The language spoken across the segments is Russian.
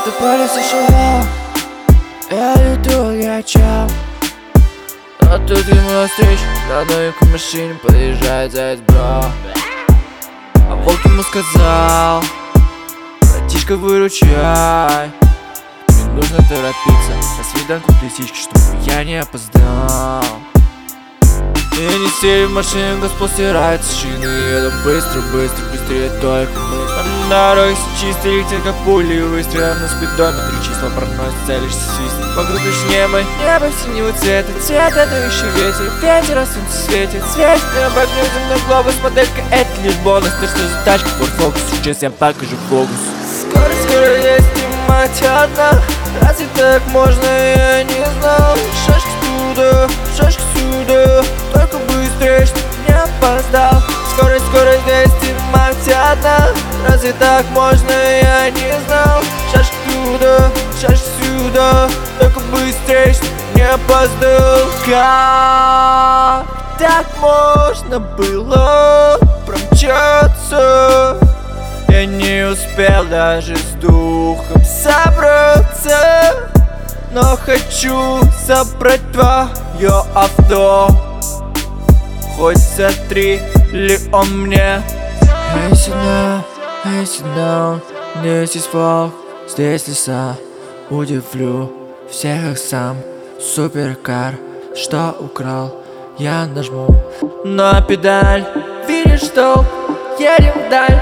Это поле сошла, я иду, я чал. А тут ему навстречу, на новенькой машине подъезжает заяц, бро. А волк ему сказал: братишка, выручай, мне нужно торопиться на свиданку к лисичке, чтобы я не опоздал. И они сели в машину, Господь стирает шины. Едут быстро, быстро, быстрее только мы. На дороге все чисто, летит как пули. Выстрелом на спидометре числа проносят, целишься, свистнет. Вокруг лишь небо синего цвета. Цвет это еще ветер, ветер, а солнце светит. Светит, я обогнул земной глобус. Моделька это лишь бонус. Ты что за тачка, Ford Focus? Сейчас я покажу фокус. Скоро, скоро есть и мать одна. Разве так можно, я не знал. Шашки туда, шашки сюда, только быстрее, чтоб не опоздал. Скоро, скоро здесь и мать одна. Разве так можно, я не знал. Шашки туда, шашки сюда, только быстрее, чтоб не опоздал. Как так можно было промчаться? Я не успел даже с духом собраться, но хочу забрать твое авто. Хоть за 3 ли он мне. Hey, sit down, здесь есть волк, здесь леса. Удивлю всех их сам. Суперкар, что украл, я нажму на педаль. Видишь, что едем вдаль.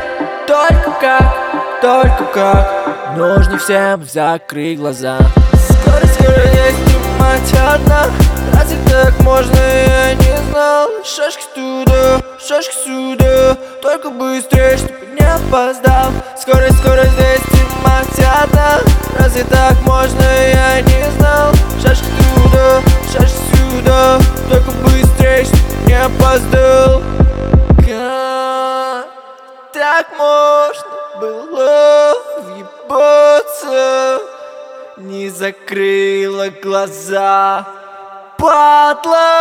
Только как нужно всем закрыть глаза. Скоро, скоро есть и мать одна. Разве так можно, я не знал. Шашки туда, шашки сюда, только быстрее, чтоб не опоздал. Скоро, скоро здесь и мать одна. Разве так можно, я не знал. Шашки туда, шашки сюда, только быстрее, чтоб не опоздал. Как так можно было въебаться? Не закрыла глаза, падла.